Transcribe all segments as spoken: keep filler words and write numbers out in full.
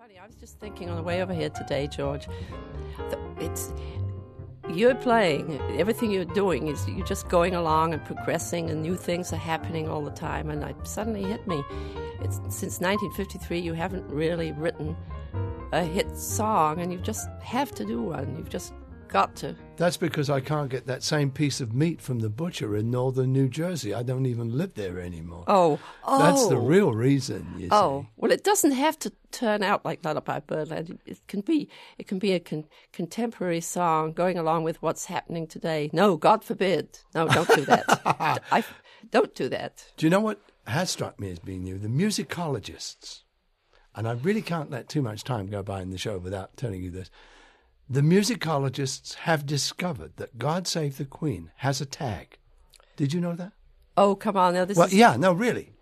funny. I was just thinking on the way over here today, George. It's you're playing. Everything you're doing is you're just going along and progressing, and new things are happening all the time. And it suddenly hit me. It's since nineteen fifty-three, you haven't really written a hit song, and you just have to do one. You've just got to. That's because I can't get that same piece of meat from the butcher in northern New Jersey. I don't even live there anymore. Oh, oh. That's the real reason, you Oh, see. well, it doesn't have to turn out like Lullaby Birdland. It can be it can be a con- contemporary song going along with what's happening today. No, God forbid. No, don't do that. I, don't do that. Do you know what has struck me as being new? The musicologists. And I really can't let too much time go by in the show without telling you this. The musicologists have discovered that God Save the Queen has a tag. Did you know that? Oh, come on. Now this well, is... yeah, no, really.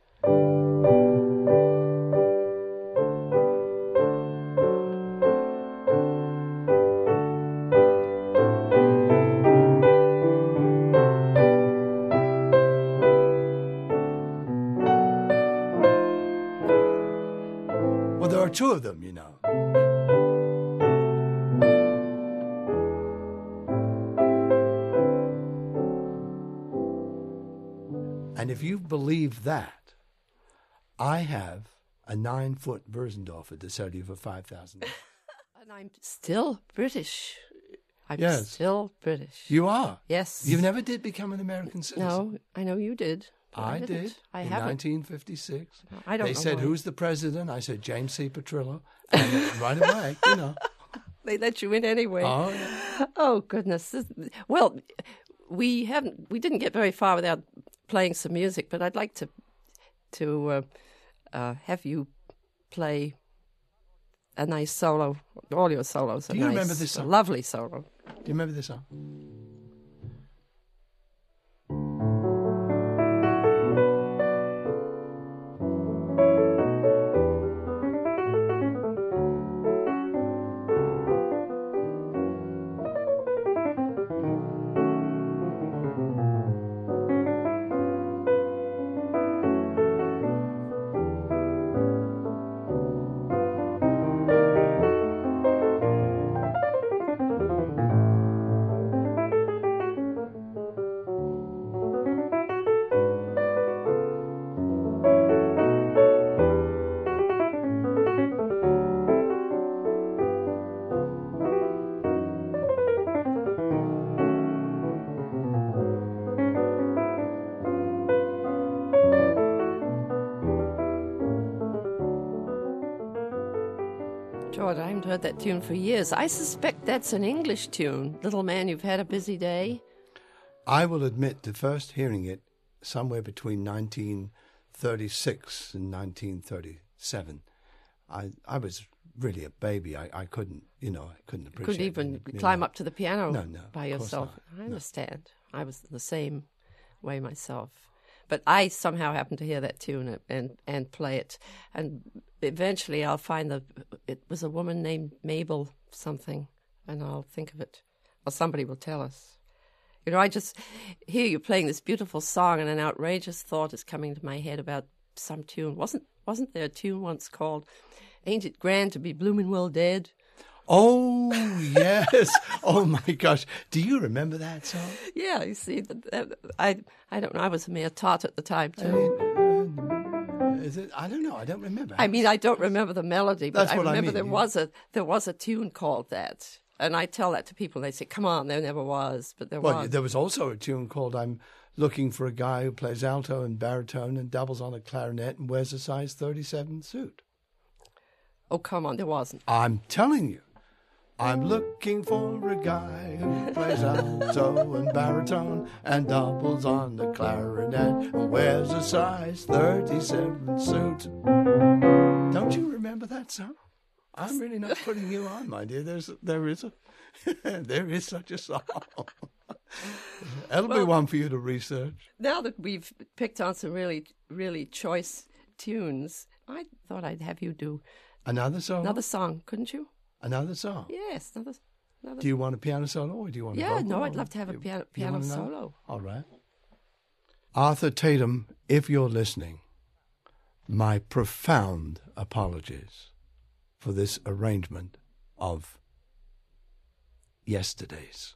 Well, there are two of them, you know. And if you believe that, I have a nine-foot Börsendorfer to sell you for five thousand dollars. And I'm still British. I'm Yes. still British. You are? Yes. You never did become an American citizen? No, I know you did. but I didn't. did I in haven't. nineteen fifty-six. I don't They know said, why. who's the president? I said, James C. Petrillo. And right away, you know. They let you in anyway. Oh, yeah. Oh, goodness. This- Well, we haven't. We didn't get very far without playing some music, but I'd like to to uh, uh, have you play a nice solo. All your solos are Do you nice. remember this A song? lovely solo. Do you remember this song? George, I haven't heard that tune for years. I suspect that's an English tune. Little man, you've had a busy day. I will admit to first hearing it somewhere between nineteen thirty-six and nineteen thirty-seven. I I was really a baby. I, I couldn't, you know, I couldn't appreciate Couldn't even it, you climb know. up to the piano No, no, by of course yourself. not. I No. understand. I was the same way myself. But I somehow happened to hear that tune and, and play it. And eventually I'll find the, it was a woman named Mabel something, and I'll think of it. Or somebody will tell us. You know, I just hear you playing this beautiful song, and an outrageous thought is coming to my head about some tune. Wasn't wasn't there a tune once called Ain't It Grand to Be Bloomin' Well Dead? Oh, yes. Oh, my gosh. Do you remember that song? Yeah, you see, that, that, I I don't know. I was a mere tot at the time, too. Is it? I don't know. I don't remember. I mean, I don't remember the melody, but That's I what I remember mean, there yeah. was a there was a tune called that. And I tell that to people, and they say, come on, there never was, but there Well, was. there was also a tune called I'm Looking for a Guy Who Plays Alto and Baritone and Doubles on a Clarinet and Wears a Size thirty-seven suit. Oh, come on, there wasn't. I'm telling you. I'm looking for a guy who plays alto and baritone and doubles on the clarinet and wears a size thirty-seven suit. Don't you remember that song? I'm really not putting you on, my dear. There's, there is a, there is such a song. That'll be Well- one for you to research. Now that we've picked on some really, really choice tunes, I thought I'd have you do Another song? another song, couldn't you? Another song? Yes, another. another Do you want a piano solo or do you want a yeah, vocal? no, I'd love to have a You- piano, you piano want another? solo. All right. Arthur Tatum, if you're listening, my profound apologies for this arrangement of Yesterdays.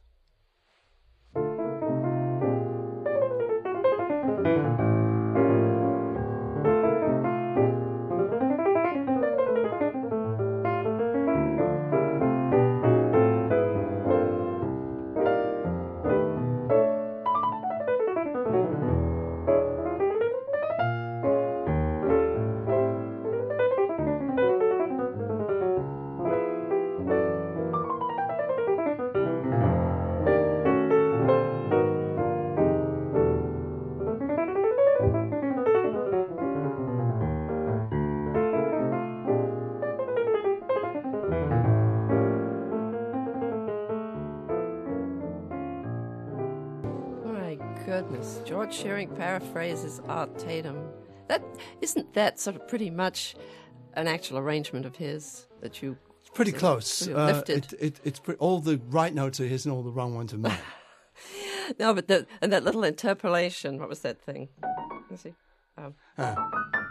Goodness, George Shearing paraphrases Art Tatum. That isn't that sort of pretty much an actual arrangement of his that you pretty sort of- close. sort of Uh, lifted. it, it, it's pre- all the right notes are his and all the wrong ones are mine. No, but the, and that little interpolation. What was that thing? Let's see. Um, Ah.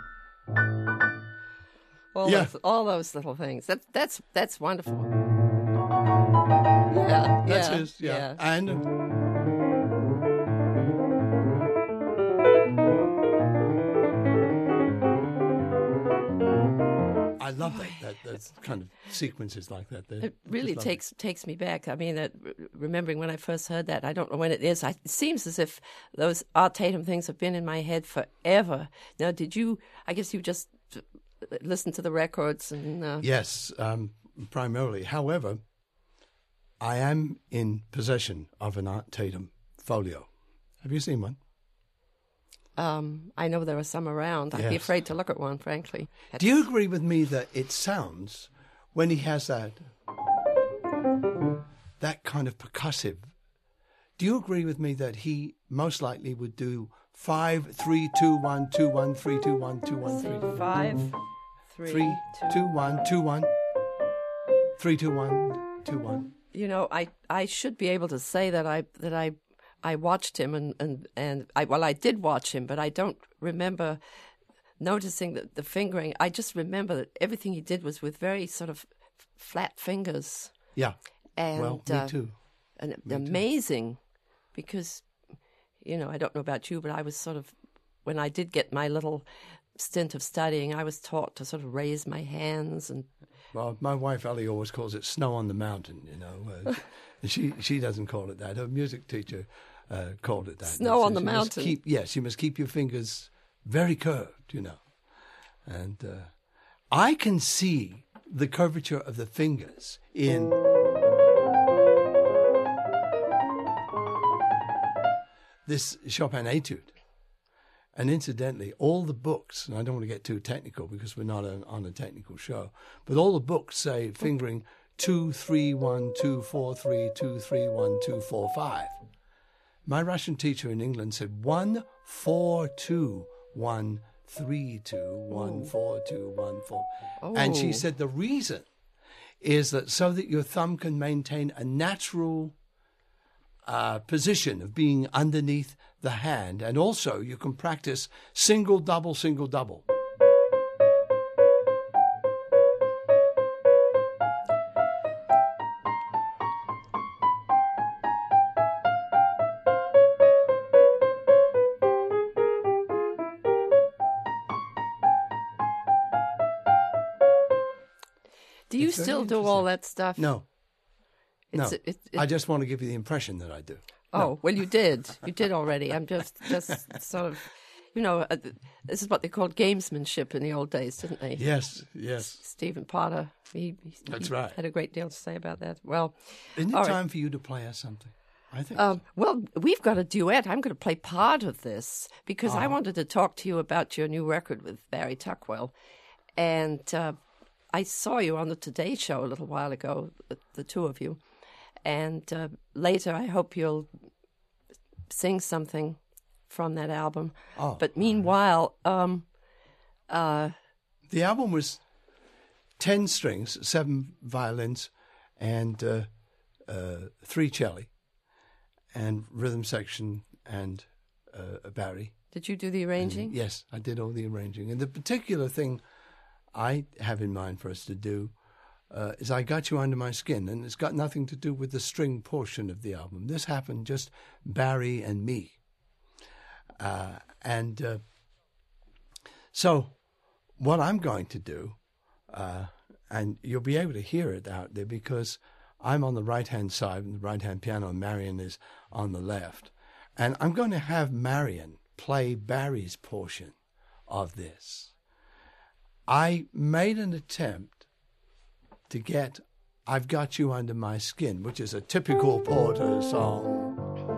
all Yeah. those, all those little things. That that's that's wonderful. Yeah, That's yeah, his, yeah. yeah. And uh, I love that, that, that kind of sequences like that. They're It really just lovely. takes takes me back. I mean, that, remembering when I first heard that, I don't know when it is. I, it seems as if those Art Tatum things have been in my head forever. Now, did you? I guess you just listened to the records and. Uh, Yes, um, primarily. However, I am in possession of an Art Tatum folio. Have you seen one? um, I know there are some around. I'd be Yes. afraid to look at one, frankly. Do you agree with me that it sounds, when he has that, that kind of percussive, do you agree with me that he most likely would do five, three, two, one, two, one, three, two, one, two, one, three, two, Five, three, three, two. two, one, two, one, three, two, one, two, one. You know, I, I should be able to say that I that I I watched him and and and I well I did watch him, but I don't remember noticing the, the fingering. I just remember that everything he did was with very sort of f- flat fingers. Yeah. And Well, me uh, too. and Me too. amazing, because you know I don't know about you, but I was sort of when I did get my little stint of studying, I was taught to sort of raise my hands and. Well, my wife Ellie always calls it snow on the mountain, you know. Uh, and she, she doesn't call it that. Her music teacher uh, called it that. Snow on the you must mountain. Keep, yes, you must keep your fingers very curved, you know. And uh, I can see the curvature of the fingers in this Chopin etude. And incidentally, all the books, and I don't want to get too technical because we're not on, on a technical show, but all the books say fingering two, three, one, two, four, three, two, three, one, two, four, five. My Russian teacher in England said one, four, two, one, three, two, one, four, two, one, four. And she Oh. said the reason is that so that your thumb can maintain a natural uh, position of being underneath the hand, and also you can practice single, double, single, double. Do you It's very still do all interesting. that stuff? No, no. It's, it, it, I just want to give you the impression that I do. Oh, well, you did. You did already. I'm just, just sort of, you know, uh, this is what they called gamesmanship in the old days, didn't they? Yes, yes. Stephen Potter, he, he, That's he right. had a great deal to say about that. Well, Isn't it all right. time for you to play us something? I think. Um, well, we've got a duet. I'm going to play part of this because Ah. I wanted to talk to you about your new record with Barry Tuckwell. And uh, I saw you on the Today Show a little while ago, the, the two of you. And uh, later, I hope you'll sing something from that album. Oh, but meanwhile, um, uh, the album was ten strings, seven violins, and uh, uh, three cello, and rhythm section, and uh, a Barry. did you do the arranging? Yes, I did all the arranging. And the particular thing I have in mind for us to do uh, is I Got You Under My Skin, and it's got nothing to do with the string portion of the album. This happened just Barry and me. Uh, and uh, so what I'm going to do, uh, and you'll be able to hear it out there because I'm on the right-hand side, the right-hand piano, and Marion is on the left. And I'm going to have Marion play Barry's portion of this. I made an attempt to get I've Got You Under My Skin, which is a typical Porter song,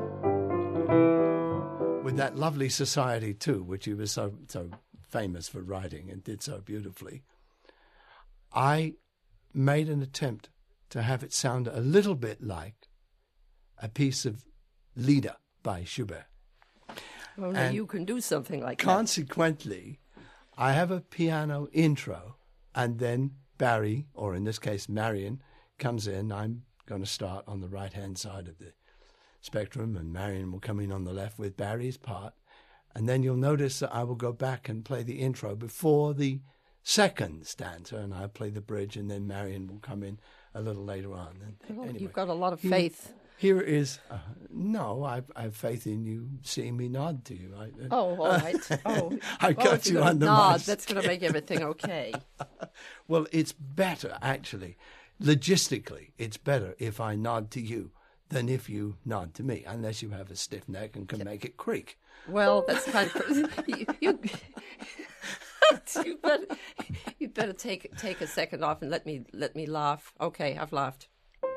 with that lovely Society too, which he was so so famous for writing and did so beautifully. I made an attempt to have it sound a little bit like a piece of Lieder by Schubert. Well, now you can do something like consequently, that. Consequently, I have a piano intro, and then Barry, or in this case Marion, comes in. I'm going to start on the right-hand side of the spectrum, and Marion will come in on the left with Barry's part. And then you'll notice that I will go back and play the intro before the second stanza, and I'll play the bridge, and then Marion will come in a little later on. And well, anyway, you've got a lot of faith. Here, here is, uh, no, I, I have faith in you seeing me nod to you. I, uh, oh, all right. Oh, I well, got you under nod, my... That's going to make everything okay. Well, it's better, actually. Logistically, it's better if I nod to you than if you nod to me, unless you have a stiff neck and can yep. make it creak. Well, that's kind of... you, you, you better, you better take take a second off and let me let me laugh. Okay, I've laughed.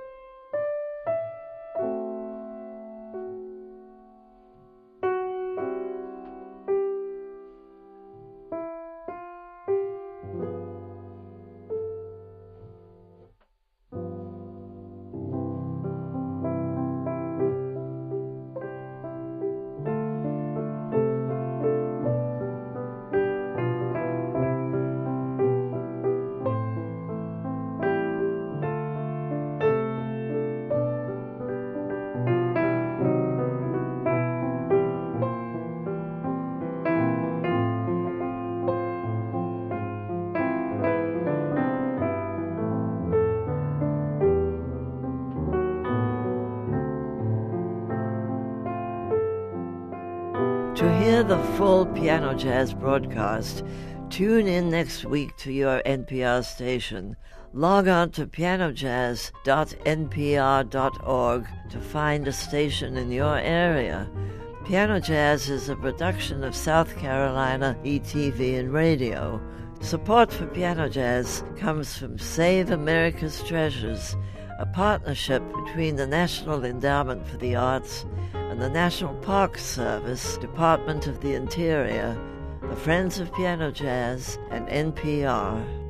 To hear the full Piano Jazz broadcast, tune in next week to your N P R station. Log on to piano jazz dot n p r dot org to find a station in your area. Piano Jazz is a production of South Carolina E T V and Radio. Support for Piano Jazz comes from Save America's Treasures, a partnership between the National Endowment for the Arts and the National Park Service, Department of the Interior, the Friends of Piano Jazz, and N P R.